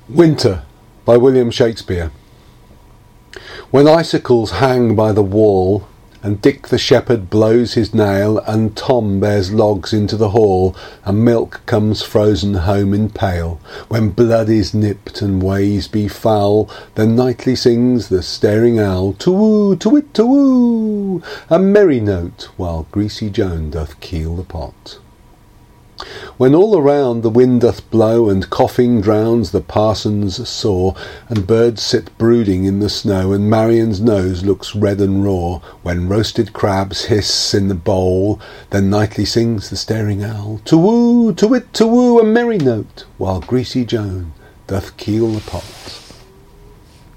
Winter by William Shakespeare. When icicles hang by the wall, and Dick the shepherd blows his nail, and Tom bears logs into the hall, and milk comes frozen home in pail, when blood is nipped and ways be foul, then nightly sings the staring owl, to-woo, to-wit, to-woo, a merry note, while greasy Joan doth keel the pot. When all around the wind doth blow, and coughing drowns the parson's saw, and birds sit brooding in the snow, and Marian's nose looks red and raw, when roasted crabs hiss in the bowl, then nightly sings the staring owl, to-woo, to-wit, to-woo, a merry note, while greasy Joan doth keel the pot.